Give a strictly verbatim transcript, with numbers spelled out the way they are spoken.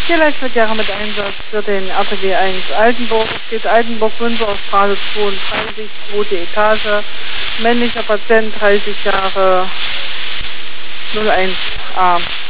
Tierleitverkehre mit Einsatz für den R T G eins Altenburg. Es geht Altenburg, Münsterstraße zweiunddreißig, zweite Etage. Männlicher Patient, dreißig Jahre, null eins a.